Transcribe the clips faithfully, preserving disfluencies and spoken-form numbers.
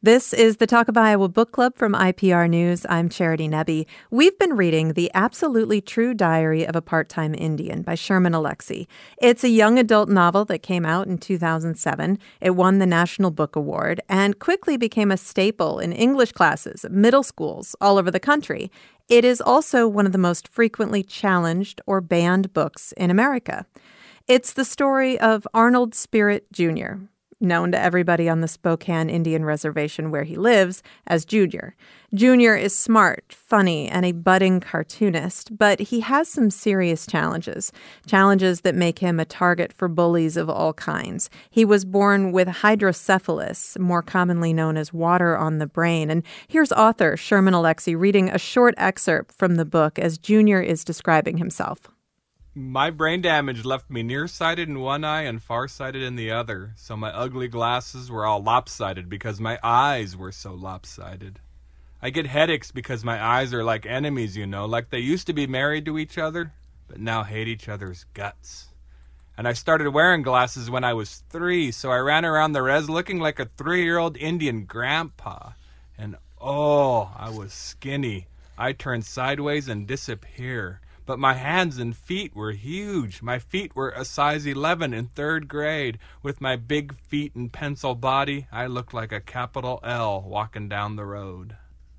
This is the Talk of Iowa Book Club from I P R News. I'm Charity Nebbe. We've been reading The Absolutely True Diary of a Part-Time Indian by Sherman Alexie. It's a young adult novel that came out in two thousand seven. It won the National Book Award and quickly became a staple in English classes at middle schools all over the country. It is also one of the most frequently challenged or banned books in America. It's the story of Arnold Spirit Junior, known to everybody on the Spokane Indian Reservation where he lives as Junior. Junior is smart, funny, and a budding cartoonist, but he has some serious challenges, challenges that make him a target for bullies of all kinds. He was born with hydrocephalus, more commonly known as water on the brain. And here's author Sherman Alexie reading a short excerpt from the book as Junior is describing himself. My brain damage left me nearsighted in one eye and farsighted in the other, so my ugly glasses were all lopsided because my eyes were so lopsided. I get headaches because my eyes are like enemies, you know, like they used to be married to each other, but now hate each other's guts. And I started wearing glasses when I was three, so I ran around the res looking like a three-year-old Indian grandpa. And oh, I was skinny. I turn sideways and disappear. But my hands and feet were huge. My feet were a size eleven in third grade. With my big feet and pencil body, I looked like a capital L walking down the road.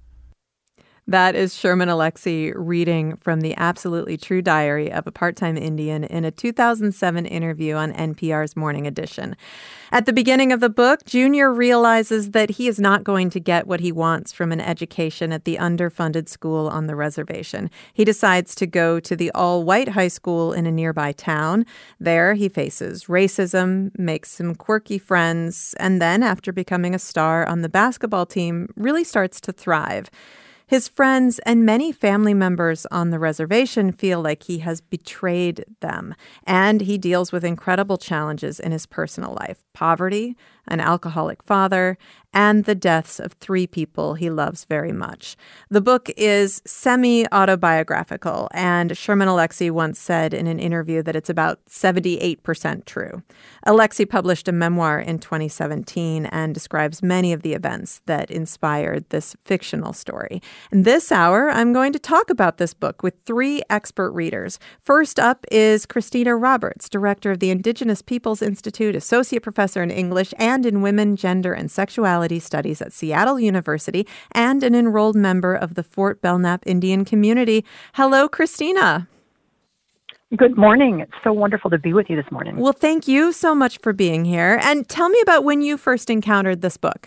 That is Sherman Alexie reading from The Absolutely True Diary of a Part-Time Indian in a two thousand seven interview on N P R's Morning Edition. At the beginning of the book, Junior realizes that he is not going to get what he wants from an education at the underfunded school on the reservation. He decides to go to the all-white high school in a nearby town. There, he faces racism, makes some quirky friends, and then, after becoming a star on the basketball team, really starts to thrive. His friends and many family members on the reservation feel like he has betrayed them, and he deals with incredible challenges in his personal life: poverty, an alcoholic father, and the deaths of three people he loves very much. The book is semi-autobiographical, and Sherman Alexie once said in an interview that it's about seventy-eight percent true. Alexie published a memoir in twenty seventeen and describes many of the events that inspired this fictional story. And this hour, I'm going to talk about this book with three expert readers. First up is Christina Roberts, director of the Indigenous Peoples Institute, associate professor in English and in women, gender, and sexuality studies at Seattle University, and an enrolled member of the Fort Belknap Indian community. Hello, Christina. Good morning. It's so wonderful to be with you this morning. Well, thank you so much for being here. And tell me about when you first encountered this book.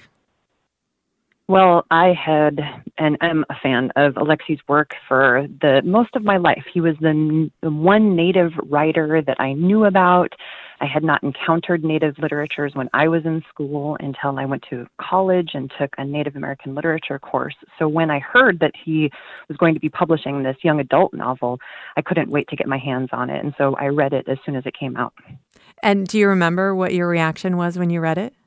Well, I had and am a fan of Alexie's work for the most of my life. He was the, the one Native writer that I knew about. I had not encountered Native literatures when I was in school until I went to college and took a Native American literature course. So when I heard that he was going to be publishing this young adult novel, I couldn't wait to get my hands on it. And so I read it as soon as it came out. And do you remember what your reaction was when you read it?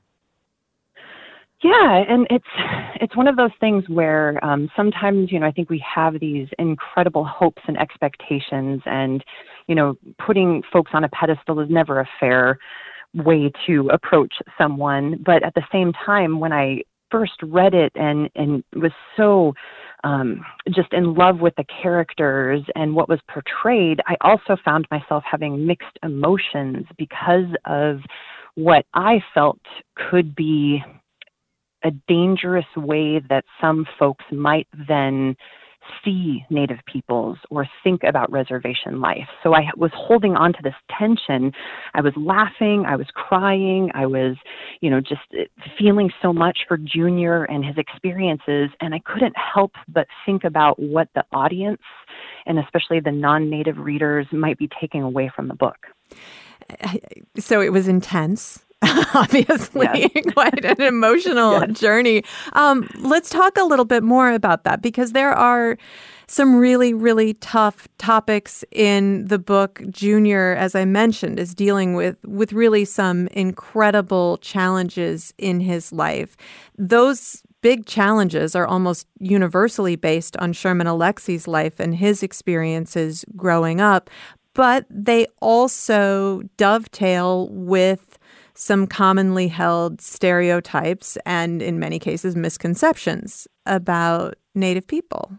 Yeah, and it's it's one of those things where um, sometimes, you know, I think we have these incredible hopes and expectations, and, you know, putting folks on a pedestal is never a fair way to approach someone. But at the same time, when I first read it and, and was so um, just in love with the characters and what was portrayed, I also found myself having mixed emotions because of what I felt could be a dangerous way that some folks might then see Native peoples or think about reservation life. So I was holding on to this tension. I was laughing, I was crying, I was, you know, just feeling so much for Junior and his experiences, and I couldn't help but think about what the audience, and especially the non-Native readers, might be taking away from the book. So it was intense. Obviously, yes. Quite an emotional yes. journey. Um, let's talk a little bit more about that, because there are some really, really tough topics in the book. Junior, as I mentioned, is dealing with, with really some incredible challenges in his life. Those big challenges are almost universally based on Sherman Alexie's life and his experiences growing up, but they also dovetail with some commonly held stereotypes and, in many cases, misconceptions about Native people.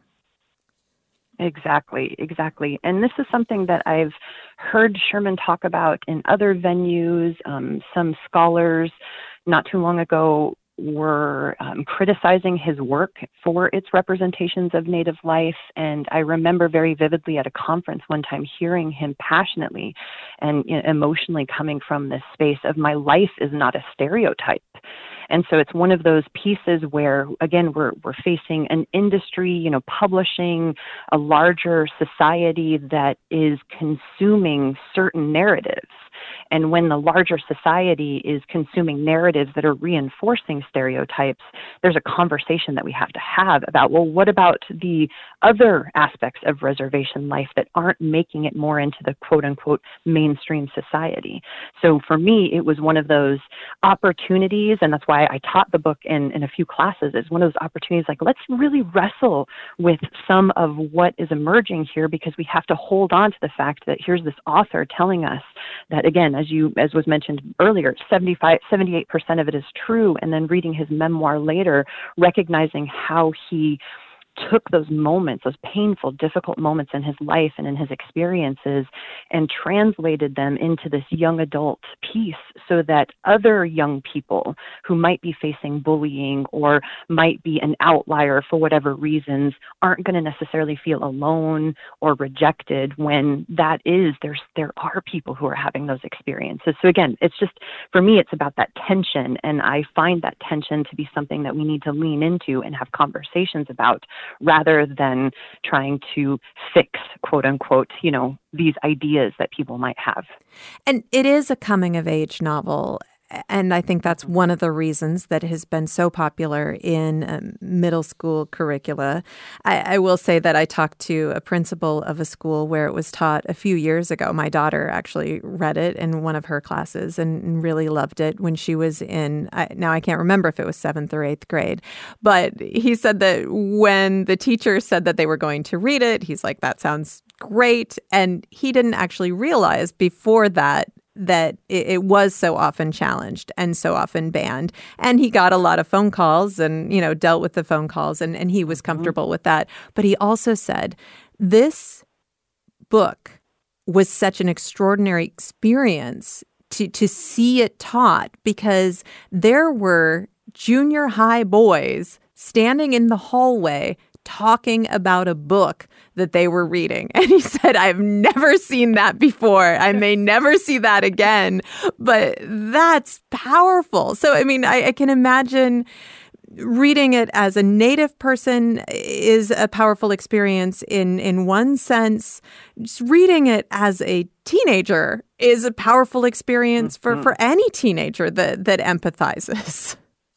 Exactly, exactly. And this is something that I've heard Sherman talk about in other venues. Um, some scholars not too long ago were um, criticizing his work for its representations of Native life. And I remember very vividly at a conference one time hearing him passionately and you know, emotionally coming from this space of my life is not a stereotype. And so it's one of those pieces where, again, we're we're facing an industry, you know, publishing a larger society that is consuming certain narratives. And when the larger society is consuming narratives that are reinforcing stereotypes, there's a conversation that we have to have about, well, what about the other aspects of reservation life that aren't making it more into the quote unquote mainstream society? So for me, it was one of those opportunities, and that's why I taught the book in, in a few classes, is one of those opportunities like, let's really wrestle with some of what is emerging here, because we have to hold on to the fact that here's this author telling us that, again, as you as was mentioned earlier, seventy-five, seventy-eight percent of it is true, and then reading his memoir later, recognizing how he took those moments, those painful, difficult moments in his life and in his experiences, and translated them into this young adult piece so that other young people who might be facing bullying or might be an outlier for whatever reasons aren't going to necessarily feel alone or rejected when that is, there's, there are people who are having those experiences. So again, it's just, for me, it's about that tension, and I find that tension to be something that we need to lean into and have conversations about, rather than trying to fix, quote unquote, you know, these ideas that people might have. And it is a coming of age novel. And I think that's one of the reasons that it has been so popular in um, middle school curricula. I, I will say that I talked to a principal of a school where it was taught a few years ago. My daughter actually read it in one of her classes and really loved it when she was in, I, now I can't remember if it was seventh or eighth grade, but he said that when the teacher said that they were going to read it, he's like, that sounds great. And he didn't actually realize before that that it, it was so often challenged and so often banned. And he got a lot of phone calls and, you know, dealt with the phone calls, and, and he was comfortable mm-hmm. with that. But he also said, this book was such an extraordinary experience to, to see it taught, because there were junior high boys standing in the hallway talking about a book that they were reading. And he said, I've never seen that before. I may never see that again. But that's powerful. So, I mean, I, I can imagine reading it as a Native person is a powerful experience in, in one sense. Just reading it as a teenager is a powerful experience mm-hmm. for, for any teenager that, that empathizes.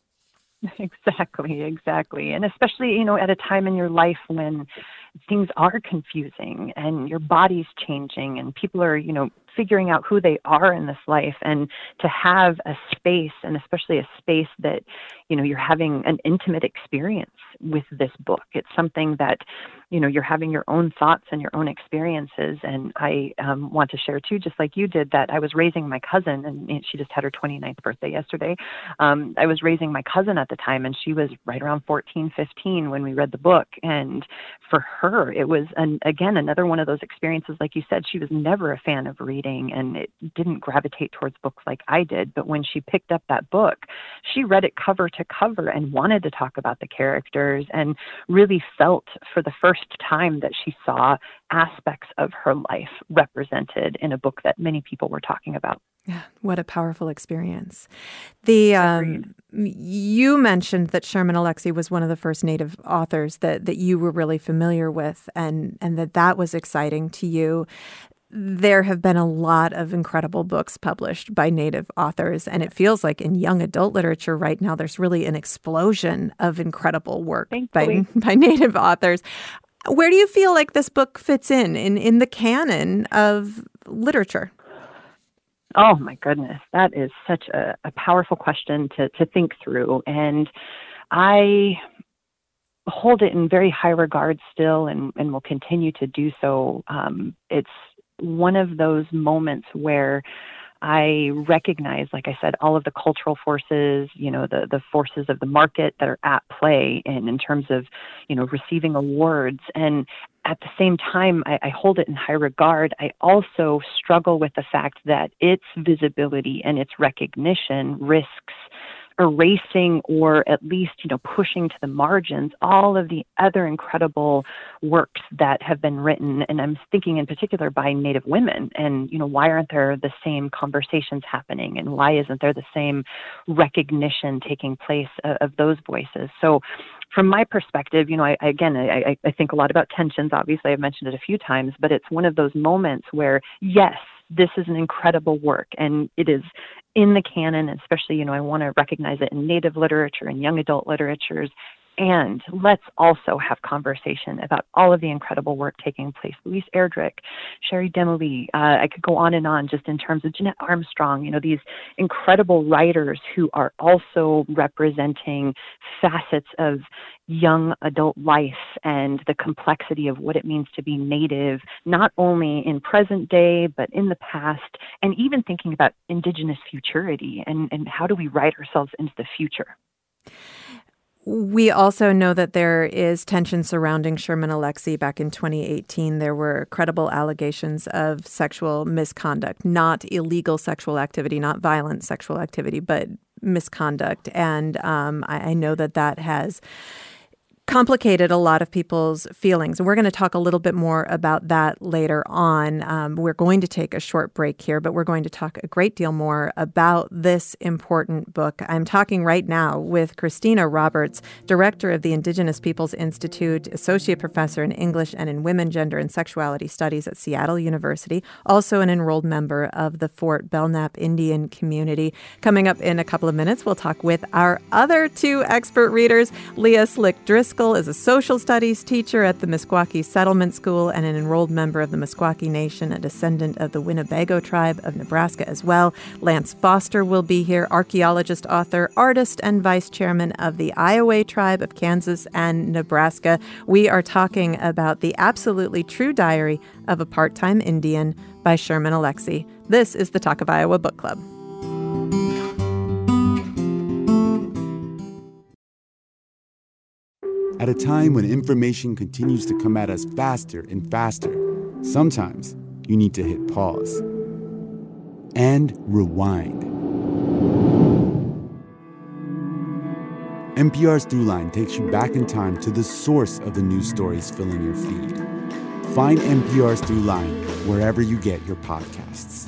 Exactly, exactly. And especially, you know, at a time in your life when things are confusing and your body's changing and people are, you know, figuring out who they are in this life, and to have a space, and especially a space that, you know, you're having an intimate experience with this book. It's something that, you know, you're having your own thoughts and your own experiences. And I um, want to share too, just like you did, that I was raising my cousin, and she just had her twenty-ninth birthday yesterday. Um, I was raising my cousin at the time, and she was right around fourteen, fifteen when we read the book. And for her, it was, an, again, another one of those experiences. Like you said, she was never a fan of reading, and it didn't gravitate towards books like I did. But when she picked up that book, she read it cover to cover and wanted to talk about the characters, and really felt for the first time that she saw aspects of her life represented in a book that many people were talking about. Yeah, what a powerful experience. The um, you mentioned that Sherman Alexie was one of the first Native authors that that you were really familiar with, and and that that was exciting to you. There have been a lot of incredible books published by Native authors, and it feels like in young adult literature right now, there's really an explosion of incredible work by, by Native authors. Where do you feel like this book fits in, in, in the canon of literature? Oh, my goodness. That is such a, a powerful question to, to think through. And I hold it in very high regard still, and, and will continue to do so. Um, it's one of those moments where I recognize, like I said, all of the cultural forces, you know, the, the forces of the market that are at play in, in terms of, you know, receiving awards. And at the same time, I, I hold it in high regard. I also struggle with the fact that its visibility and its recognition risks erasing or at least, you know, pushing to the margins all of the other incredible works that have been written. And I'm thinking in particular by Native women. And, you know, why aren't there the same conversations happening? And why isn't there the same recognition taking place of, of those voices? So from my perspective, you know, I, again, I, I think a lot about tensions. Obviously, I've mentioned it a few times, but it's one of those moments where, yes, this is an incredible work, and it is in the canon, especially, you know, I want to recognize it in Native literature and young adult literatures. And let's also have conversation about all of the incredible work taking place. Louise Erdrich, Sherry Demily, uh, I could go on and on just in terms of Jeanette Armstrong, you know, these incredible writers who are also representing facets of young adult life and the complexity of what it means to be Native, not only in present day, but in the past, and even thinking about Indigenous futurity and, and how do we write ourselves into the future. We also know that there is tension surrounding Sherman Alexie. Back in twenty eighteen, there were credible allegations of sexual misconduct, not illegal sexual activity, not violent sexual activity, but misconduct. And um, I, I know that that has complicated a lot of people's feelings. And we're going to talk a little bit more about that later on. Um, we're going to take a short break here, but we're going to talk a great deal more about this important book. I'm talking right now with Christina Roberts, Director of the Indigenous Peoples Institute, Associate Professor in English and in Women, Gender, and Sexuality Studies at Seattle University, also an enrolled member of the Fort Belknap Indian community. Coming up in a couple of minutes, we'll talk with our other two expert readers. Leah Slick Driscoll is a social studies teacher at the Meskwaki Settlement School and an enrolled member of the Meskwaki Nation, a descendant of the Winnebago tribe of Nebraska as well. Lance Foster will be here, archaeologist, author, artist, and vice chairman of the Iowa tribe of Kansas and Nebraska. We are talking about The Absolutely True Diary of a Part-Time Indian by Sherman Alexie. This is the Talk of Iowa Book Club. At a time when information continues to come at us faster and faster, sometimes you need to hit pause and rewind. N P R's Throughline takes you back in time to the source of the news stories filling your feed. Find N P R's Throughline wherever you get your podcasts.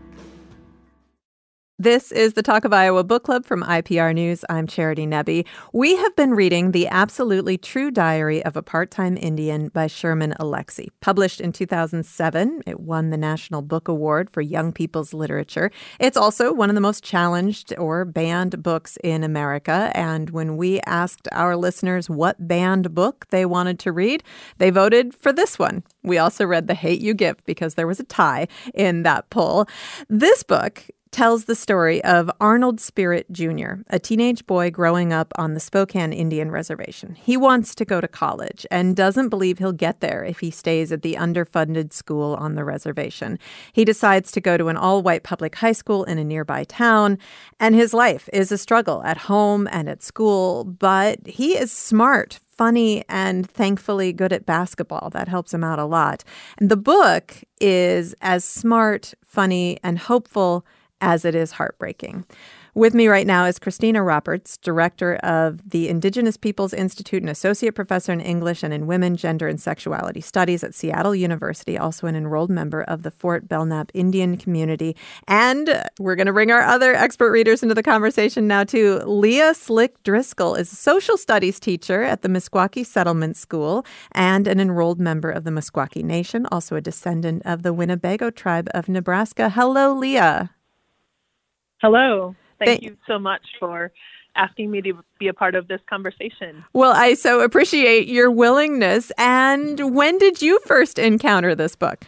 This is the Talk of Iowa Book Club from I P R News. I'm Charity Nebbe. We have been reading The Absolutely True Diary of a Part-Time Indian by Sherman Alexie. Published in two thousand seven, it won the National Book Award for Young People's Literature. It's also one of the most challenged or banned books in America. And when we asked our listeners what banned book they wanted to read, they voted for this one. We also read The Hate U Give because there was a tie in that poll. This book tells the story of Arnold Spirit Junior, a teenage boy growing up on the Spokane Indian Reservation. He wants to go to college and doesn't believe he'll get there if he stays at the underfunded school on the reservation. He decides to go to an all-white public high school in a nearby town, and his life is a struggle at home and at school, but he is smart, funny, and thankfully good at basketball. That helps him out a lot. And the book is as smart, funny, and hopeful as it is heartbreaking. With me right now is Christina Roberts, Director of the Indigenous Peoples Institute and Associate Professor in English and in Women, Gender, and Sexuality Studies at Seattle University, also an enrolled member of the Fort Belknap Indian community. And we're going to bring our other expert readers into the conversation now, too. Leah Slick Driscoll is a social studies teacher at the Meskwaki Settlement School and an enrolled member of the Meskwaki Nation, also a descendant of the Winnebago tribe of Nebraska. Hello, Leah. Hello. Thank Thank you so much for asking me to be a part of this conversation. Well, I so appreciate your willingness. And when did you first encounter this book?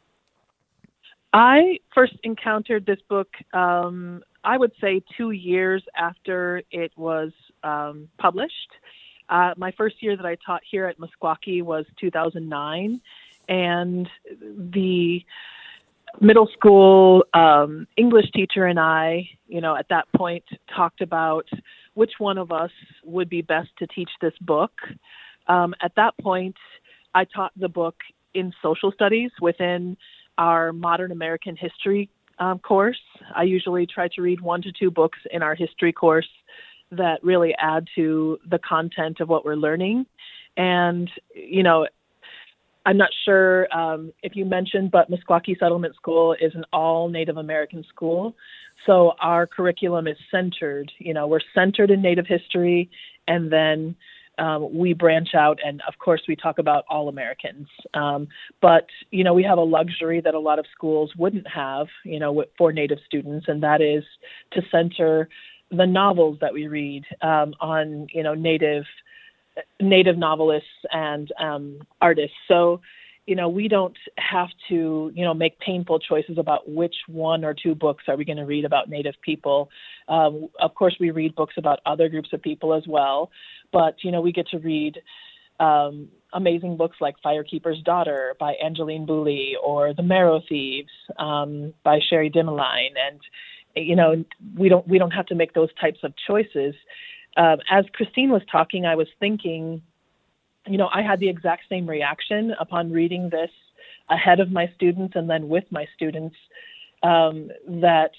I first encountered this book, um, I would say two years after it was um, published. Uh, my first year that I taught here at Meskwaki was two thousand nine. And the middle school um, English teacher and I, you know, at that point talked about which one of us would be best to teach this book. Um, at that point, I taught the book in social studies within our modern American history um, course. I usually try to read one to two books in our history course that really add to the content of what we're learning. And, you know, I'm not sure um, if you mentioned, but Meskwaki Settlement School is an all Native American school. So our curriculum is centered, you know, we're centered in Native history, and then um, we branch out, and of course we talk about all Americans. Um, but, you know, we have a luxury that a lot of schools wouldn't have, you know, for Native students, and that is to center the novels that we read um, on, you know, Native Native novelists and um, artists. So, you know, we don't have to, you know, make painful choices about which one or two books are we going to read about Native people. Um, of course, we read books about other groups of people as well, but, you know, we get to read um, amazing books like Firekeeper's Daughter by Angeline Booley, or The Marrow Thieves um, by Sherry Dimeline. And, you know, we don't we don't have to make those types of choices. Um, as Christine was talking, I was thinking, you know, I had the exact same reaction upon reading this ahead of my students and then with my students, um, that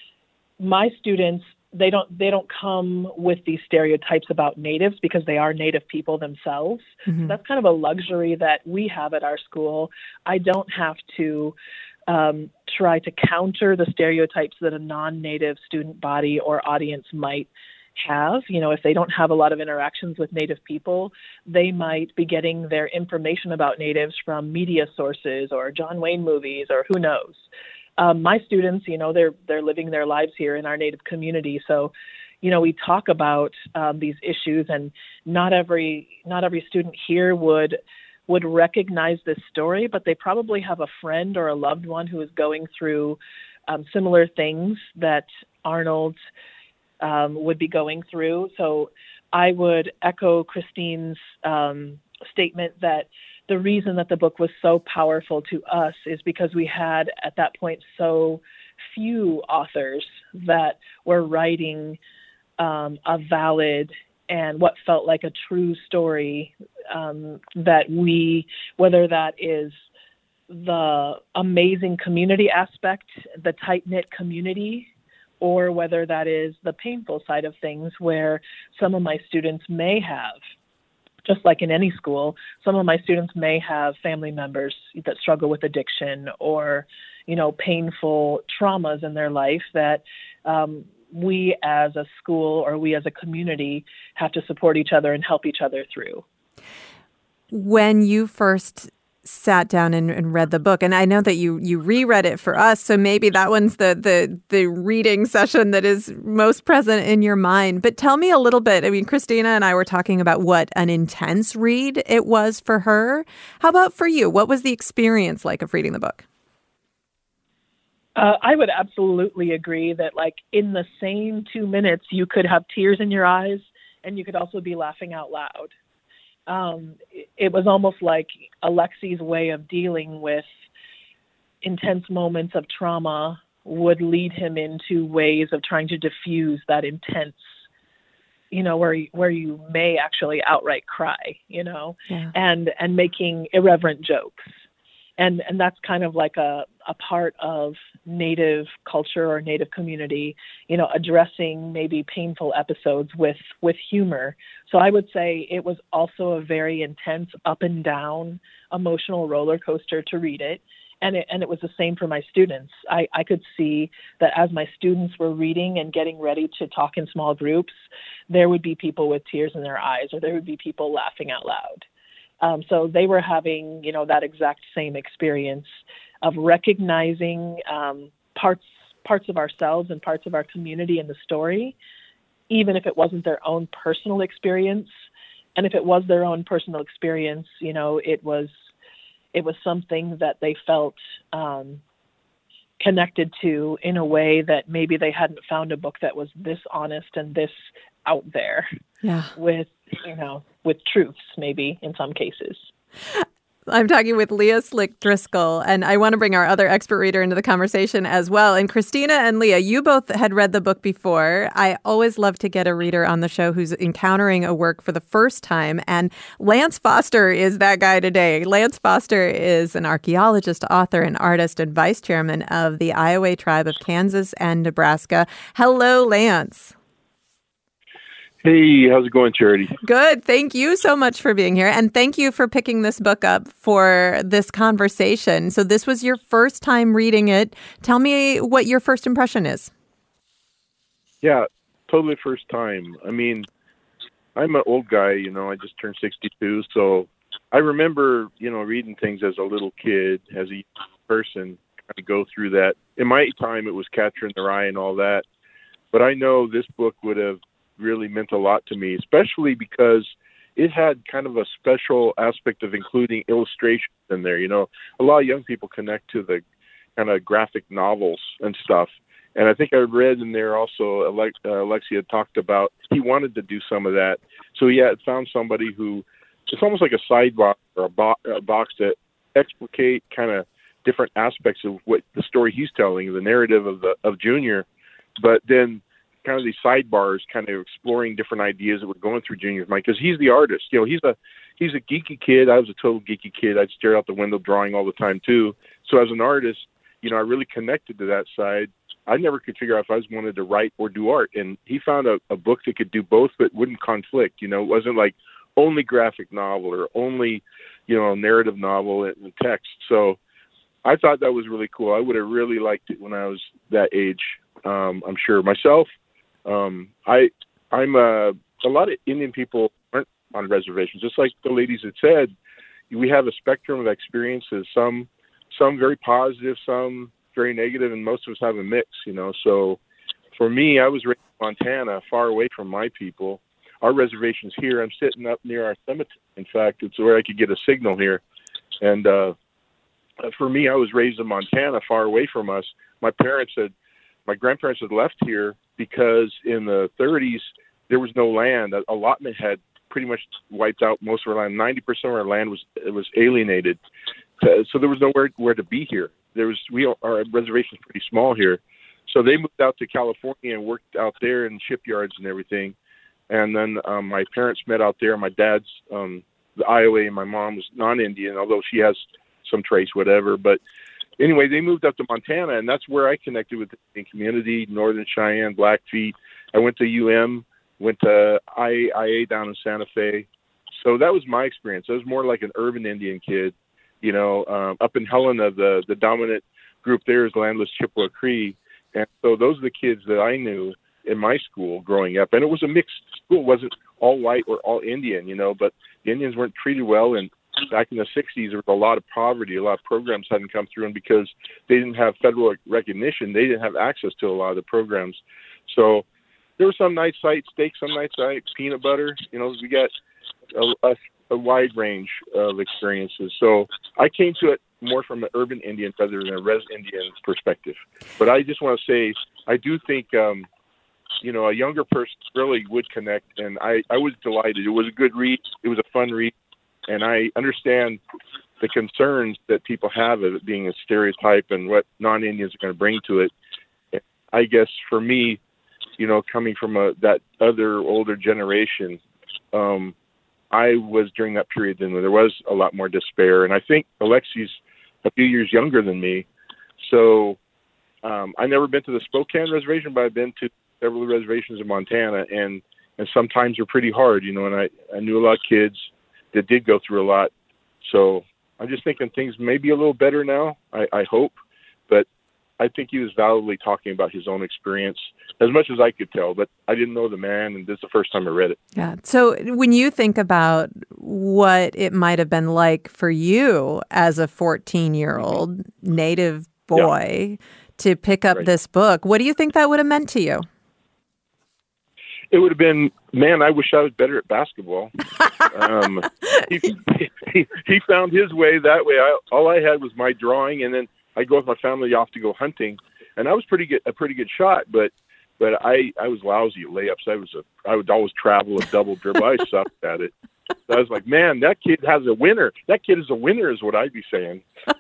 my students, they don't they don't come with these stereotypes about natives because they are Native people themselves. Mm-hmm. So that's kind of a luxury that we have at our school. I don't have to um, try to counter the stereotypes that a non-Native student body or audience might have. You know, if they don't have a lot of interactions with Native people, they might be getting their information about Natives from media sources or John Wayne movies, or who knows. Um, my students, you know, they're they're living their lives here in our Native community. So, you know, we talk about um, these issues, and not every not every student here would would recognize this story, but they probably have a friend or a loved one who is going through um, similar things that Arnold Um, would be going through. So I would echo Christine's um, statement that the reason that the book was so powerful to us is because we had at that point so few authors that were writing um, a valid and what felt like a true story, um, that we, whether that is the amazing community aspect, the tight-knit community, or whether that is the painful side of things, where some of my students may have, just like in any school, some of my students may have family members that struggle with addiction, or, you know, painful traumas in their life that um, we as a school or we as a community have to support each other and help each other through. When you first sat down and, and read the book, and I know that you you reread it for us, so maybe that one's the the the reading session that is most present in your mind. But tell me a little bit. I mean, Christina and I were talking about what an intense read it was for her. How about for you? What was the experience like of reading the book? Uh, I would absolutely agree that, like, in the same two minutes, you could have tears in your eyes, and you could also be laughing out loud. Um, it was almost like Alexi's way of dealing with intense moments of trauma would lead him into ways of trying to diffuse that intense, you know, where where you may actually outright cry, you know, yeah. and and making irreverent jokes. And and that's kind of like a, a part of Native culture or Native community, you know, addressing maybe painful episodes with, with humor. So I would say it was also a very intense up and down emotional roller coaster to read it. And it, and it was the same for my students. I, I could see that as my students were reading and getting ready to talk in small groups, there would be people with tears in their eyes, or there would be people laughing out loud. Um, so they were having, you know, that exact same experience of recognizing um, parts parts of ourselves and parts of our community in the story, even if it wasn't their own personal experience. And if it was their own personal experience, you know, it was it was something that they felt um, connected to in a way that maybe they hadn't found a book that was this honest and this out there. Yeah. With, you know, with truths, maybe in some cases. I'm talking with Leah Slick Driscoll, and I want to bring our other expert reader into the conversation as well. And Christina and Leah, you both had read the book before. I always love to get a reader on the show who's encountering a work for the first time, and Lance Foster is that guy today. Lance Foster is an archaeologist, author, and artist, and vice chairman of the Iowa Tribe of Kansas and Nebraska. Hello, Lance. Hey, how's it going, Charity? Good. Thank you so much for being here. And thank you for picking this book up for this conversation. So this was your first time reading it. Tell me what your first impression is. Yeah, totally first time. I mean, I'm an old guy, you know, I just turned sixty-two. So I remember, you know, reading things as a little kid, as a person, kind of go through that. In my time, it was Catcher in the Rye and all that. But I know this book would have really meant a lot to me, especially because it had kind of a special aspect of including illustrations in there. You know, a lot of young people connect to the kind of graphic novels and stuff. And I think I read in there also, Alex, uh, Alexia talked about he wanted to do some of that. So he had found somebody who, it's almost like a sidebar or a, bo- a box that explicate kind of different aspects of what the story he's telling, the narrative of the of Junior, but then kind of these sidebars, kind of exploring different ideas that were going through Junior's mind, because he's the artist. You know, he's a he's a geeky kid. I was a total geeky kid. I'd stare out the window drawing all the time too. So as an artist, you know, I really connected to that side. I never could figure out if I was wanted to write or do art, and he found a, a book that could do both, but wouldn't conflict. You know, it wasn't like only graphic novel or only, you know, narrative novel and text. So I thought that was really cool. I would have really liked it when I was that age. Um, I'm sure myself. Um, I, I'm a, a lot of Indian people aren't on reservations. Just like the ladies had said, we have a spectrum of experiences, some, some very positive, some very negative, and most of us have a mix, you know? So for me, I was raised in Montana, far away from my people. Our reservation's here. I'm sitting up near our cemetery. In fact, it's where I could get a signal here. And, uh, for me, I was raised in Montana, far away from us. My parents had, my grandparents had left here because in the thirties, there was no land. Allotment had pretty much wiped out most of our land. ninety percent of our land was it was alienated. So there was nowhere where to be here. There was we Our reservation is pretty small here. So they moved out to California and worked out there in shipyards and everything. And then um, my parents met out there. My dad's um, the Iowa, and my mom was non-Indian, although she has some trace, whatever. But anyway, they moved up to Montana, and that's where I connected with the Indian community, Northern Cheyenne, Blackfeet. I went to U M, went to I A down in Santa Fe. So that was my experience. I was more like an urban Indian kid. You know, um, up in Helena, the, the dominant group there is landless Chippewa Cree. And so those are the kids that I knew in my school growing up. And it was a mixed school. It wasn't all white or all Indian, you know, but the Indians weren't treated well. And back in the sixties, there was a lot of poverty. A lot of programs hadn't come through, and because they didn't have federal recognition, they didn't have access to a lot of the programs. So there were some nights I ate steak, some nights I ate peanut butter. You know, we got a, a, a wide range of experiences. So I came to it more from an urban Indian rather than a res Indian perspective. But I just want to say, I do think, um, you know, a younger person really would connect, and I, I was delighted. It was a good read. It was a fun read. And I understand the concerns that people have of it being a stereotype and what non-Indians are going to bring to it. I guess for me, you know, coming from a, that other older generation, um, I was during that period then where there was a lot more despair. And I think Alexi's a few years younger than me. So um, I've never been to the Spokane reservation, but I've been to several reservations in Montana. And, and sometimes they're pretty hard, you know, and I, I knew a lot of kids that did go through a lot. So I'm just thinking things may be a little better now, I, I hope. But I think he was validly talking about his own experience as much as I could tell. But I didn't know the man, and this is the first time I read it. Yeah. So when you think about what it might have been like for you as a fourteen-year-old mm-hmm. Native boy yeah. to pick up right. this book, what do you think that would have meant to you? It would have been, man, I wish I was better at basketball. um, he, he, he found his way that way. I, all I had was my drawing, and then I go with my family off to go hunting, and I was pretty good, a pretty good shot, but but I, I was lousy at layups. I was a I would always travel a double dribble. I sucked at it. So I was like, man, that kid has a winner. That kid is a winner is what I'd be saying.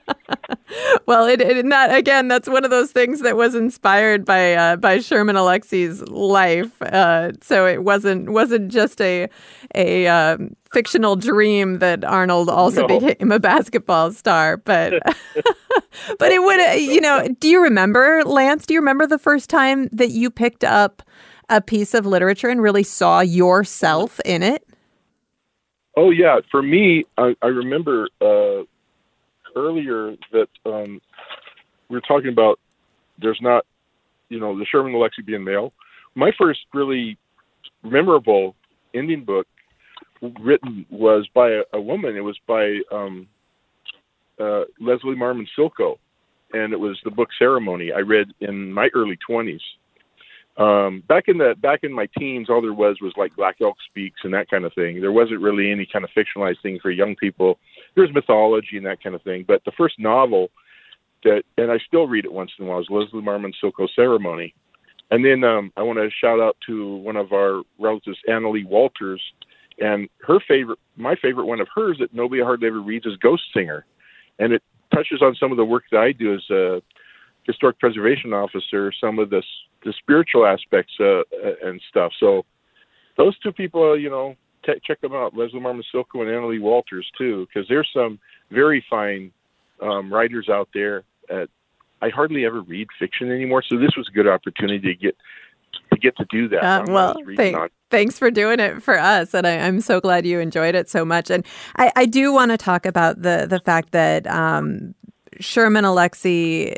Well, it, it not again. That's one of those things that was inspired by uh, by Sherman Alexie's life. Uh, so it wasn't wasn't just a a um, fictional dream that Arnold also No. became a basketball star. But but it would, you know. Do you remember, Lance? Do you remember the first time that you picked up a piece of literature and really saw yourself in it? Oh yeah, for me, I, I remember uh, earlier that um, we were talking about there's not, you know, the Sherman Alexie being male. My first really memorable Indian book written was by a, a woman. It was by um, uh, Leslie Marmon Silko, and it was the book Ceremony. I read in my early twenties. Um, back in the back in my teens, all there was was like Black Elk Speaks and that kind of thing. There wasn't really any kind of fictionalized thing for young people. There was mythology and that kind of thing. But the first novel that, and I still read it once in a while, is Leslie Marmon Silko Ceremony. And then um, I want to shout out to one of our relatives, Annalie Walters, and her favorite, my favorite one of hers that nobody hardly ever reads is Ghost Singer, and it touches on some of the work that I do as a historic preservation officer, some of the the spiritual aspects uh, and stuff. So those two people, you know, t- check them out, Leslie Marmon Silko and Annalie Walters too, because there's some very fine um, writers out there. At, I hardly ever read fiction anymore, so this was a good opportunity to get to get to do that. Uh, well, thank, thanks for doing it for us, and I, I'm so glad you enjoyed it so much. And I, I do want to talk about the the fact that um, Sherman Alexie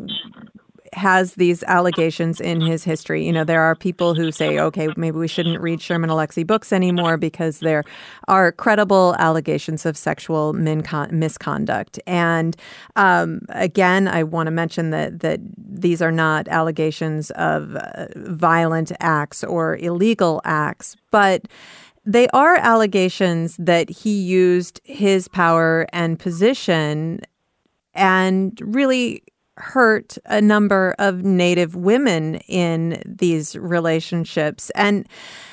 has these allegations in his history. You know, there are people who say, okay, maybe we shouldn't read Sherman Alexie books anymore because there are credible allegations of sexual min- misconduct. And um, again, I want to mention that that these are not allegations of uh, violent acts or illegal acts, but they are allegations that he used his power and position and really hurt a number of Native women in these relationships. And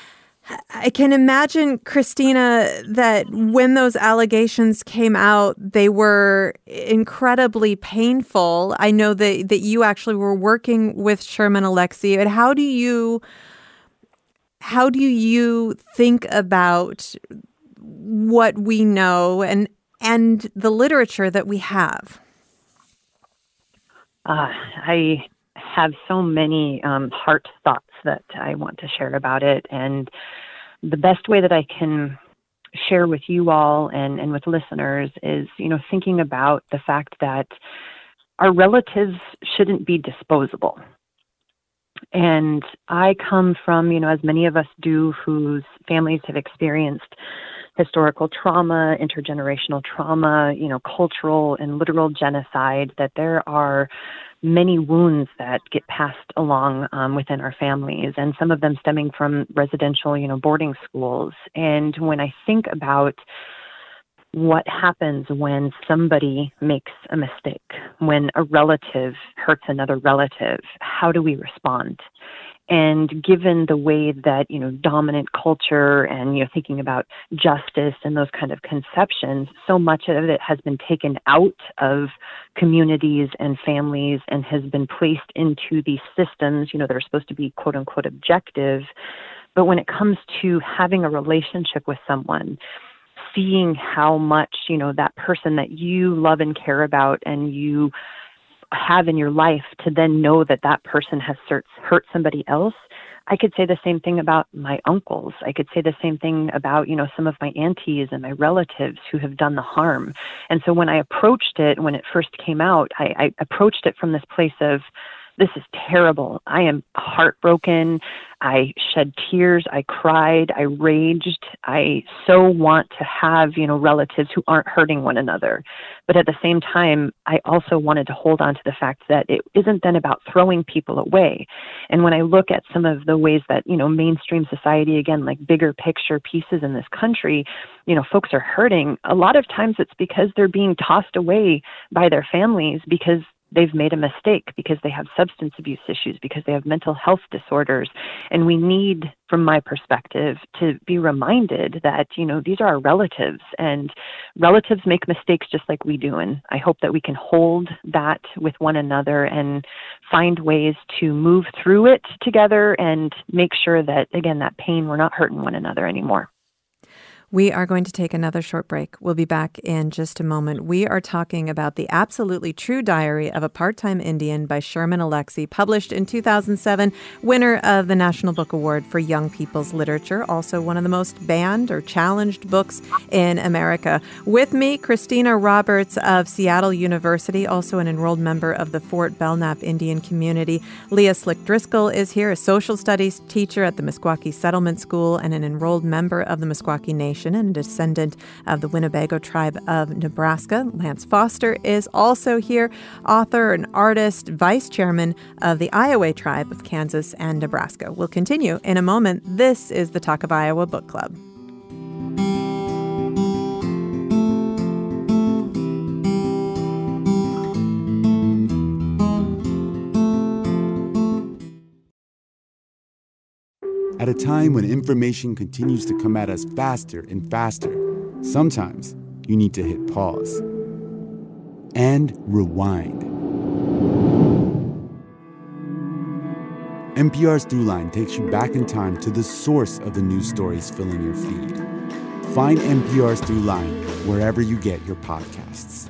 I can imagine, Christina, that when those allegations came out, they were incredibly painful. I know that, that you actually were working with Sherman Alexie. And how do you how do you think about what we know and and the literature that we have? Uh, I have so many um, heart thoughts that I want to share about it. And the best way that I can share with you all and, and with listeners is, you know, thinking about the fact that our relatives shouldn't be disposable. And I come from, you know, as many of us do, whose families have experienced historical trauma, intergenerational trauma, you know, cultural and literal genocide, that there are many wounds that get passed along um, within our families, and some of them stemming from residential, you know, boarding schools. And when I think about what happens when somebody makes a mistake, when a relative hurts another relative, how do we respond? And given the way that, you know, dominant culture and, you know, thinking about justice and those kind of conceptions, so much of it has been taken out of communities and families and has been placed into these systems, you know, that are supposed to be quote unquote objective. But when it comes to having a relationship with someone, seeing how much, you know, that person that you love and care about and you have in your life, to then know that that person has hurt somebody else. I could say the same thing about my uncles. I could say the same thing about, you know, some of my aunties and my relatives who have done the harm. And so when I approached it, when it first came out, I, I approached it from this place of, this is terrible. I am heartbroken. I shed tears. I cried. I raged. I so want to have, you know, relatives who aren't hurting one another. But at the same time, I also wanted to hold on to the fact that it isn't then about throwing people away. And when I look at some of the ways that, you know, mainstream society, again, like bigger picture pieces in this country, you know, folks are hurting, a lot of times it's because they're being tossed away by their families because they've made a mistake, because they have substance abuse issues, because they have mental health disorders. And we need, from my perspective, to be reminded that, you know, these are our relatives, and relatives make mistakes just like we do. And I hope that we can hold that with one another and find ways to move through it together and make sure that, again, that pain, we're not hurting one another anymore. We are going to take another short break. We'll be back in just a moment. We are talking about The Absolutely True Diary of a Part-Time Indian by Sherman Alexie, published in two thousand seven, winner of the National Book Award for Young People's Literature, also one of the most banned or challenged books in America. With me, Christina Roberts of Seattle University, also an enrolled member of the Fort Belknap Indian community. Leah Slick Driscoll is here, a social studies teacher at the Meskwaki Settlement School and an enrolled member of the Meskwaki Nation and a descendant of the Winnebago tribe of Nebraska. Lance Foster is also here, author and artist, vice chairman of the Iowa tribe of Kansas and Nebraska. We'll continue in a moment. This is the Talk of Iowa Book Club. At a time when information continues to come at us faster and faster, sometimes you need to hit pause and rewind. N P R's Throughline takes you back in time to the source of the news stories filling your feed. Find N P R's Throughline wherever you get your podcasts.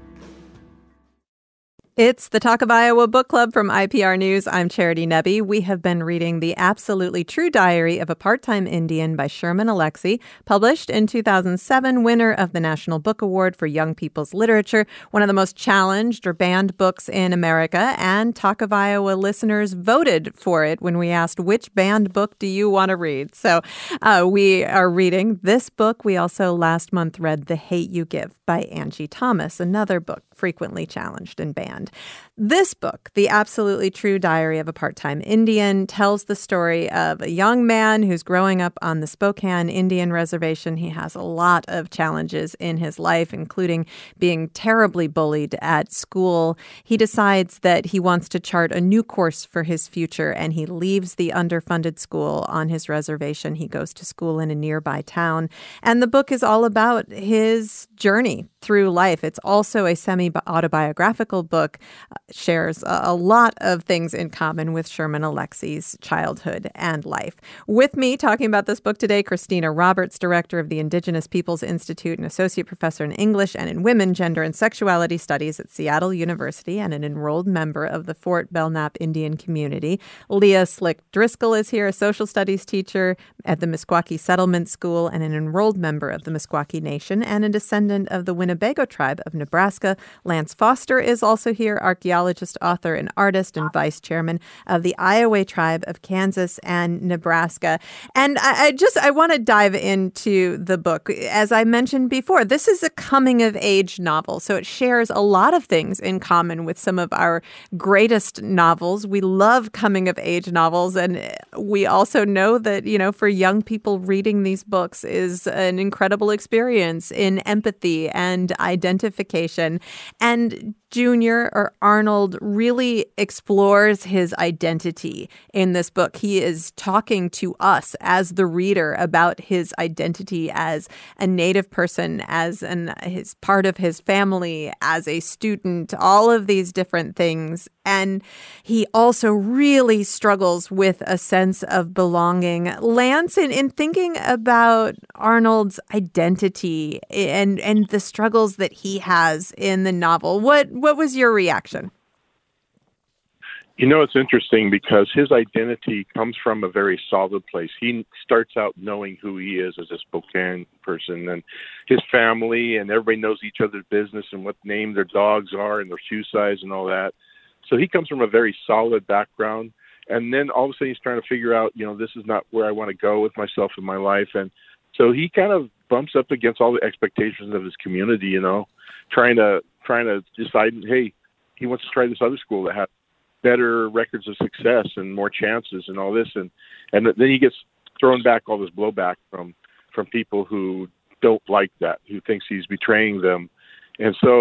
It's the Talk of Iowa Book Club from I P R News. I'm Charity Nebbe. We have been reading The Absolutely True Diary of a Part-Time Indian by Sherman Alexie, published in two thousand seven, winner of the National Book Award for Young People's Literature, one of the most challenged or banned books in America, and Talk of Iowa listeners voted for it when we asked, which banned book do you want to read? So uh, we are reading this book. We also last month read The Hate U Give by Angie Thomas, another book frequently challenged and banned. This book, The Absolutely True Diary of a Part-Time Indian, tells the story of a young man who's growing up on the Spokane Indian Reservation. He has a lot of challenges in his life, including being terribly bullied at school. He decides that he wants to chart a new course for his future, and he leaves the underfunded school on his reservation. He goes to school in a nearby town. And the book is all about his journey through life. It's also a semi-autobiographical book, uh, shares a, a lot of things in common with Sherman Alexie's childhood and life. With me talking about this book today, Christina Roberts, director of the Indigenous Peoples Institute and associate professor in English and in Women, Gender, and Sexuality Studies at Seattle University and an enrolled member of the Fort Belknap Indian community. Leah Slick Driscoll is here, a social studies teacher at the Meskwaki Settlement School and an enrolled member of the Meskwaki Nation and a descendant of the Winnebago tribe of Nebraska. Lance Foster is also here, archaeologist, author, and artist, and vice chairman of the Iowa tribe of Kansas and Nebraska. And I, I just, I want to dive into the book. As I mentioned before, this is a coming-of-age novel, so it shares a lot of things in common with some of our greatest novels. We love coming-of-age novels, and we also know that, you know, for young people, reading these books is an incredible experience in empathy and identification. And Junior, or Arnold, really explores his identity in this book. He is talking to us as the reader about his identity as a Native person, as an his part of his family, as a student, all of these different things. And he also really struggles with a sense of belonging. Lance, in, in thinking about Arnold's identity and, and the struggles that he has in the novel, what What was your reaction? You know, it's interesting because his identity comes from a very solid place. He starts out knowing who he is as a Spokane person, and his family, and everybody knows each other's business and what name their dogs are and their shoe size and all that. So he comes from a very solid background. And then all of a sudden he's trying to figure out, you know, this is not where I want to go with myself in my life. And so he kind of bumps up against all the expectations of his community, you know, trying to trying to decide, hey, he wants to try this other school that has better records of success and more chances and all this. And, and then he gets thrown back all this blowback from, from people who don't like that, who thinks he's betraying them. And so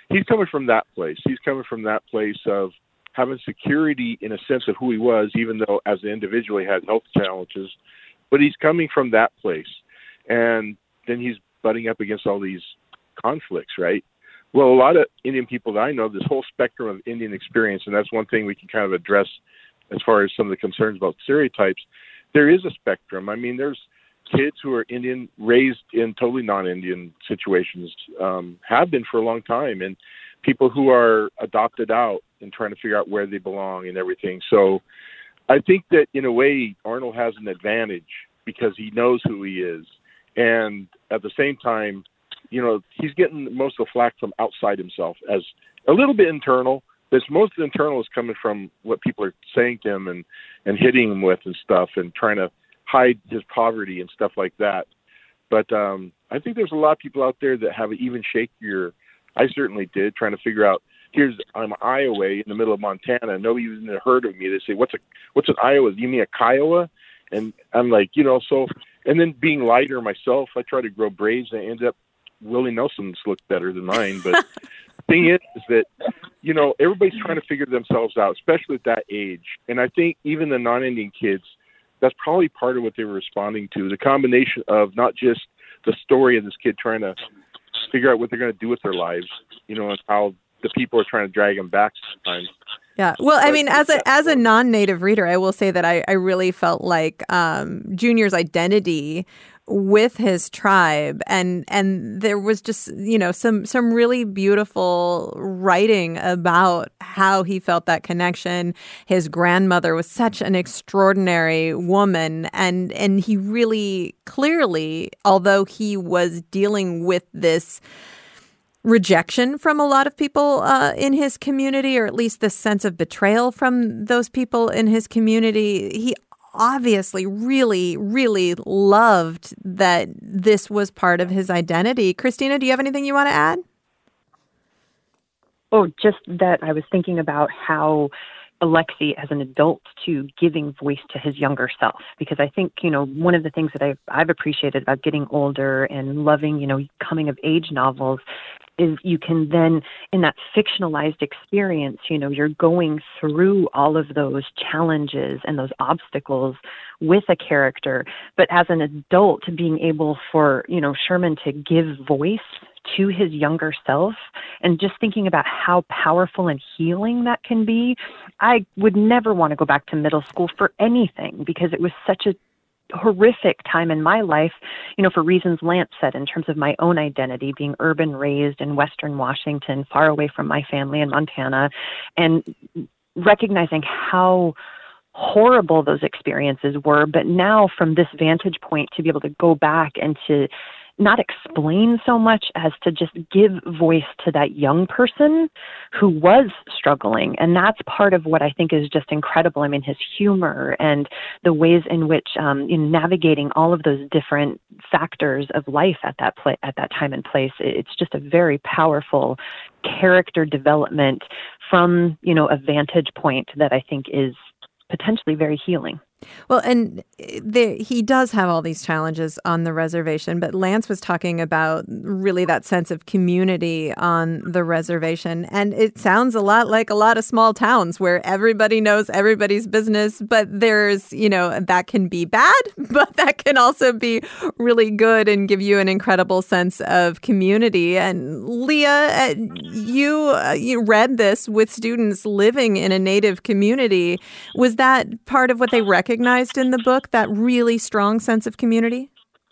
he's coming from that place. He's coming from that place of having security in a sense of who he was, even though as an individual he had health challenges. But he's coming from that place. And then he's butting up against all these conflicts, right? Well, a lot of Indian people that I know, this whole spectrum of Indian experience, and that's one thing we can kind of address as far as some of the concerns about stereotypes. There is a spectrum. I mean, there's kids who are Indian, raised in totally non-Indian situations, um, have been for a long time, and people who are adopted out and trying to figure out where they belong and everything. So I think that in a way, Arnold has an advantage because he knows who he is. And at the same time, you know, he's getting most of the flack from outside himself, as a little bit internal, but most of the internal is coming from what people are saying to him and, and hitting him with and stuff and trying to hide his poverty and stuff like that. But um, I think there's a lot of people out there that have an even shakier, I certainly did, trying to figure out, here's, I'm Iowa in the middle of Montana. Nobody even heard of me. They say, what's a, what's an Iowa? You mean a Kiowa? And I'm like, you know, so, and then being lighter myself, I try to grow braids and I ended up, Willie Nelson's look better than mine. But the thing is, is that, you know, everybody's trying to figure themselves out, especially at that age. And I think even the non-Indian kids, that's probably part of what they were responding to, the combination of not just the story of this kid trying to figure out what they're going to do with their lives, you know, and how the people are trying to drag them back sometimes. Yeah. Well, I mean, as a as a non-native reader, I will say that I, I really felt like um, Junior's identity with his tribe, and and there was just, you know, some some really beautiful writing about how he felt that connection. His grandmother was such an extraordinary woman, and and he really clearly, although he was dealing with this rejection from a lot of people uh, in his community, or at least this sense of betrayal from those people in his community, he obviously really, really loved that this was part of his identity. Christina, do you have anything you want to add? Oh, just that I was thinking about how Alexei as an adult to giving voice to his younger self, because I think, you know, one of the things that I've, I've appreciated about getting older and loving, you know, coming of age novels is you can then, in that fictionalized experience, you know, you're going through all of those challenges and those obstacles with a character. But as an adult, being able for, you know, Sherman to give voice to his younger self, and just thinking about how powerful and healing that can be. I would never want to go back to middle school for anything, because it was such a horrific time in my life, you know, for reasons Lance said, in terms of my own identity, being urban raised in Western Washington, far away from my family in Montana, and recognizing how horrible those experiences were. But now from this vantage point, to be able to go back and to not explain so much as to just give voice to that young person who was struggling. And that's part of what I think is just incredible. I mean, his humor and the ways in which, um, in navigating all of those different factors of life at that pla- at that time and place, it's just a very powerful character development from, you know, a vantage point that I think is potentially very healing. Well, and the, he does have all these challenges on the reservation, but Lance was talking about really that sense of community on the reservation. And it sounds a lot like a lot of small towns where everybody knows everybody's business, but there's, you know, that can be bad, but that can also be really good and give you an incredible sense of community. And Leah, you, uh, you read this with students living in a Native community. Was that part of what they recognized? recognized in the book, that really strong sense of community?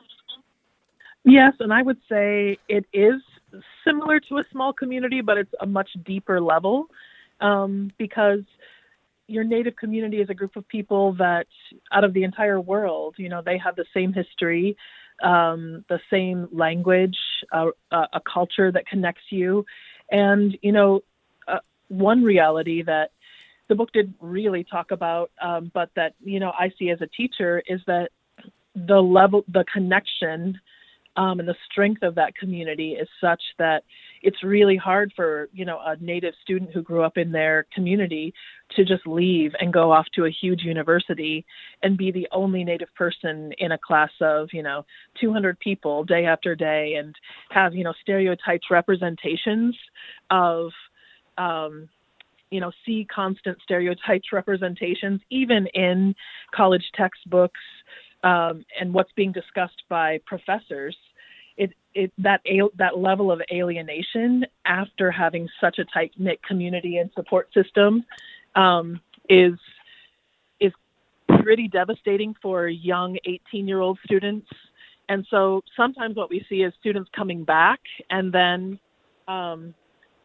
Yes, and I would say it is similar to a small community, but it's a much deeper level, um, because your Native community is a group of people that out of the entire world, you know, they have the same history, um, the same language, uh, uh, a culture that connects you. And, you know, uh, one reality that the book didn't really talk about, um, but that, you know, I see as a teacher is that the level, the connection um, and the strength of that community is such that it's really hard for, you know, a Native student who grew up in their community to just leave and go off to a huge university and be the only Native person in a class of, you know, two hundred people day after day, and have, you know, stereotyped representations of, um, you know, see constant stereotyped representations, even in college textbooks, um, and what's being discussed by professors. It, it that that level of alienation after having such a tight-knit community and support system um, is is pretty devastating for young eighteen-year-old students. And so sometimes what we see is students coming back and then um,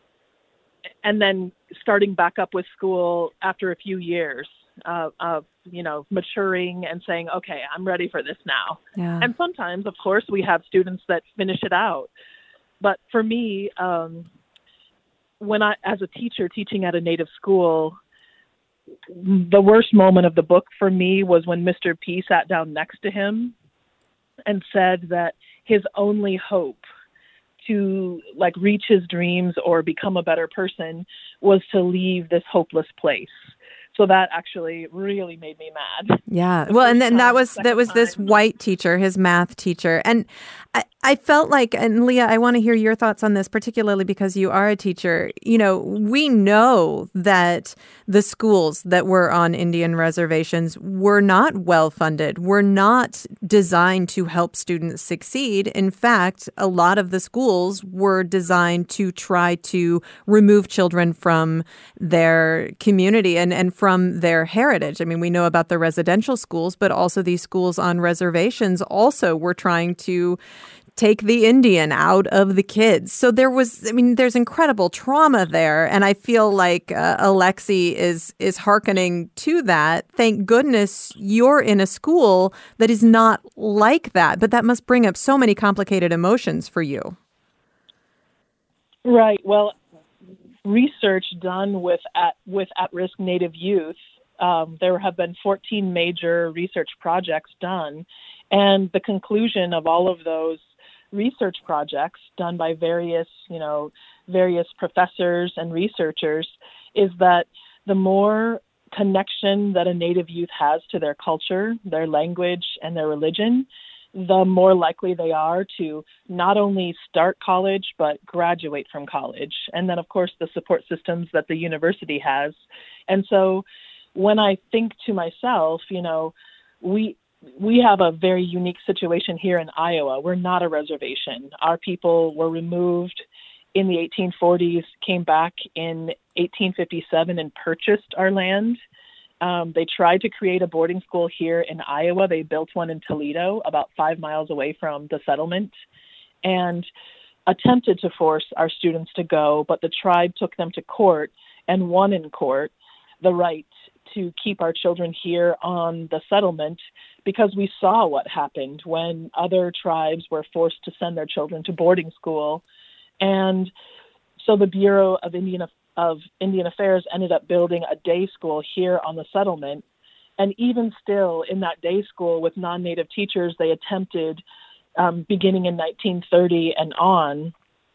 and then starting back up with school after a few years uh, of, you know, maturing and saying, okay, I'm ready for this now. Yeah. And sometimes, of course, we have students that finish it out. But for me, um, when I, as a teacher teaching at a Native school, the worst moment of the book for me was when Mister P sat down next to him and said that his only hope to like reach his dreams or become a better person was to leave this hopeless place. So that actually really made me mad. Yeah. The Well, and first then that time, was second that was this time. white teacher, his math teacher. And I, I felt like, and Leah, I want to hear your thoughts on this, particularly because you are a teacher. You know, we know that the schools that were on Indian reservations were not well funded, were not designed to help students succeed. In fact, a lot of the schools were designed to try to remove children from their community and, and from their heritage. I mean, we know about the residential schools, but also these schools on reservations also were trying to take the Indian out of the kids. So there was, I mean, there's incredible trauma there. And I feel like uh, Alexi is is hearkening to that. Thank goodness you're in a school that is not like that. But that must bring up so many complicated emotions for you. Right. Well, research done with at with at-risk Native youth, um, there have been fourteen major research projects done, and the conclusion of all of those research projects done by various, you know, various professors and researchers is that the more connection that a Native youth has to their culture, their language, and their religion, the more likely they are to not only start college, but graduate from college. And then, of course, the support systems that the university has. And so when I think to myself, you know, we we have a very unique situation here in Iowa. We're not a reservation. Our people were removed in the eighteen forties, came back in eighteen fifty-seven and purchased our land. Um, they tried to create a boarding school here in Iowa. They built one in Toledo, about five miles away from the settlement, and attempted to force our students to go, but the tribe took them to court and won in court the right to keep our children here on the settlement, because we saw what happened when other tribes were forced to send their children to boarding school. And so the Bureau of Indian of Indian Affairs ended up building a day school here on the settlement. And even still in that day school with non-Native teachers, they attempted, um, beginning in nineteen thirty and on,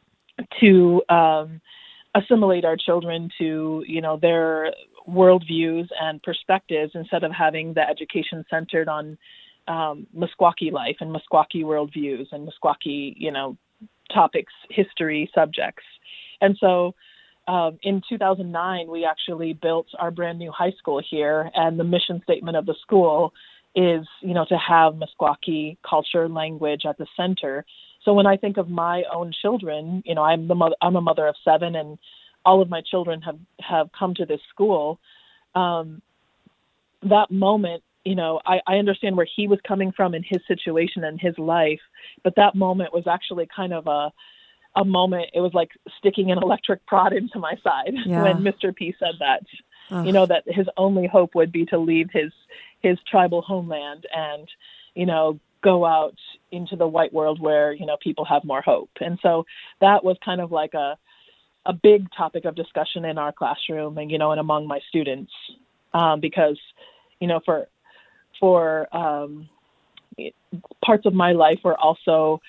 to um, assimilate our children to, you know, their worldviews and perspectives instead of having the education centered on um, Meskwaki life and Meskwaki worldviews and Meskwaki, you know, topics, history subjects. And so um, in two thousand nine, we actually built our brand new high school here, and the mission statement of the school is, you know, to have Meskwaki culture, language at the center. So when I think of my own children, you know, I'm the mother, I'm a mother of seven, and all of my children have, have come to this school. Um, that moment, you know, I, I understand where he was coming from in his situation and his life, but that moment was actually kind of a, a moment, it was like sticking an electric prod into my side Yeah. when Mister P said that, Ugh. you know, that his only hope would be to leave his, his tribal homeland and, you know, go out into the white world where, you know, people have more hope. And so that was kind of like a, a big topic of discussion in our classroom and, you know, and among my students, um, because, you know, for, for um, parts of my life were also,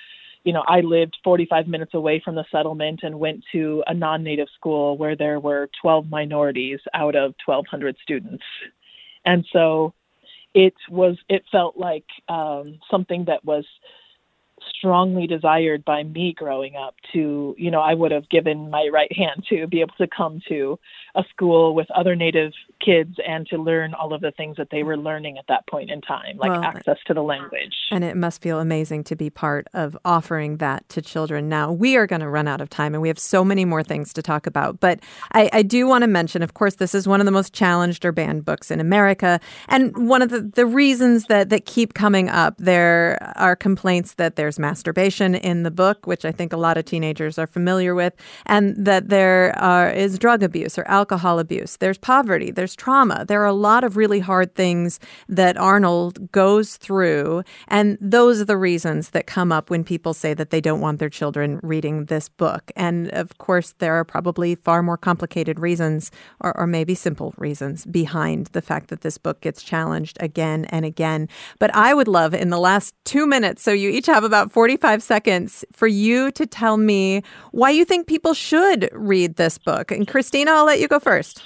you know, I lived forty-five minutes away from the settlement and went to a non-native school where there were twelve minorities out of twelve hundred students. And so it was, it felt like um, something that was strongly desired by me growing up to, you know, I would have given my right hand to be able to come to a school with other Native kids and to learn all of the things that they were learning at that point in time, like well, access to the language. And it must feel amazing to be part of offering that to children now. We are going to run out of time and we have so many more things to talk about. But I, I do want to mention, of course, this is one of the most challenged or banned books in America. And one of the, the reasons that, that keep coming up, there are complaints that there's masturbation in the book, which I think a lot of teenagers are familiar with, and that there are, is drug abuse or alcohol abuse. There's poverty. There's trauma. There are a lot of really hard things that Arnold goes through. And those are the reasons that come up when people say that they don't want their children reading this book. And of course, there are probably far more complicated reasons, or, or maybe simple reasons, behind the fact that this book gets challenged again and again. But I would love, in the last two minutes, so you each have about forty-five seconds, for you to tell me why you think people should read this book. And Christina, I'll let you go first.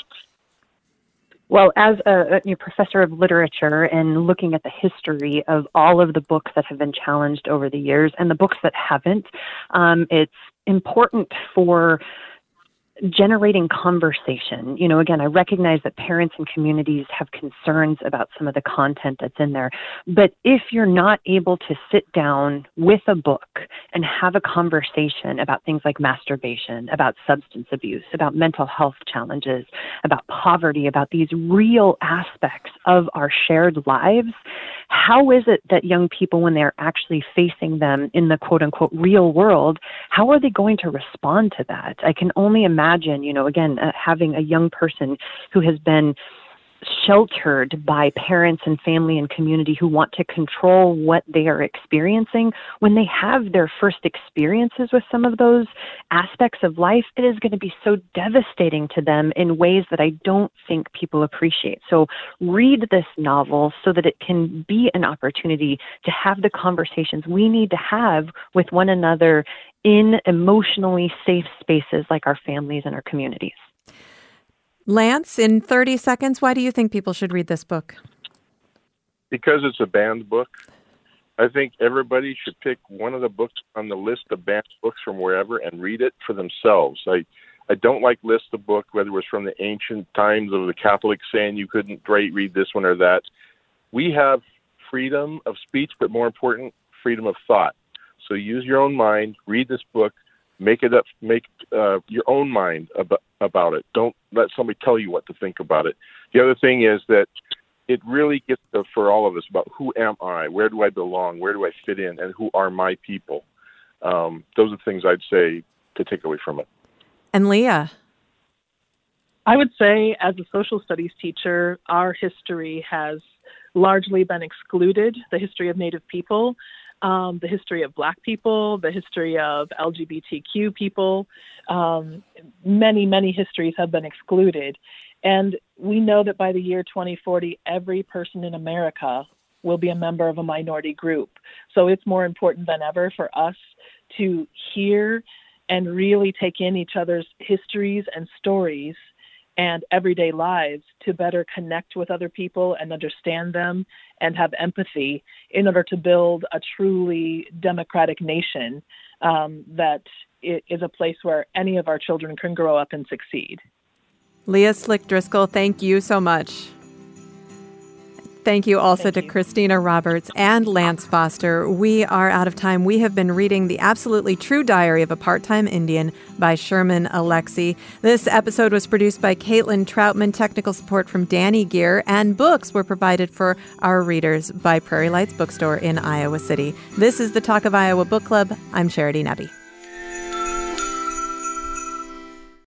Well, as a, a professor of literature and looking at the history of all of the books that have been challenged over the years and the books that haven't, um, it's important for generating conversation. You know, again, I recognize that parents and communities have concerns about some of the content that's in there. But if you're not able to sit down with a book and have a conversation about things like masturbation, about substance abuse, about mental health challenges, about poverty, about these real aspects of our shared lives, how is it that young people, when they're actually facing them in the quote unquote real world, how are they going to respond to that? I can only imagine, you know, again, uh, having a young person who has been sheltered by parents and family and community who want to control what they are experiencing. When they have their first experiences with some of those aspects of life, it is going to be so devastating to them in ways that I don't think people appreciate. So read this novel so that it can be an opportunity to have the conversations we need to have with one another in emotionally safe spaces like our families and our communities. Lance, in thirty seconds, why do you think people should read this book? Because it's a banned book. I think everybody should pick one of the books on the list of banned books from wherever and read it for themselves. I, I don't like lists of books, whether it was from the ancient times of the Catholics saying you couldn't read this one or that. We have freedom of speech, but more important, freedom of thought. So use your own mind, read this book, make it up, make uh, your own mind about, about it. Don't let somebody tell you what to think about it. The other thing is that it really gets to, for all of us, about who am I, where do I belong, where do I fit in, and who are my people. Um, those are things I'd say to take away from it. And Leah? I would say, as a social studies teacher, our history has largely been excluded, the history of Native people. Um, the history of Black people, the history of L G B T Q people. Um, many, many histories have been excluded. And we know that by the year twenty forty, every person in America will be a member of a minority group. So it's more important than ever for us to hear and really take in each other's histories and stories and everyday lives to better connect with other people and understand them and have empathy in order to build a truly democratic nation um, that is a place where any of our children can grow up and succeed. Leah Slick Driscoll, thank you so much. Thank you also Thank to you. Christina Roberts and Lance Foster. We are out of time. We have been reading The Absolutely True Diary of a Part-Time Indian by Sherman Alexie. This episode was produced by Caitlin Troutman, technical support from Danny Gear, and books were provided for our readers by Prairie Lights Bookstore in Iowa City. This is the Talk of Iowa Book Club. I'm Charity Nebbe.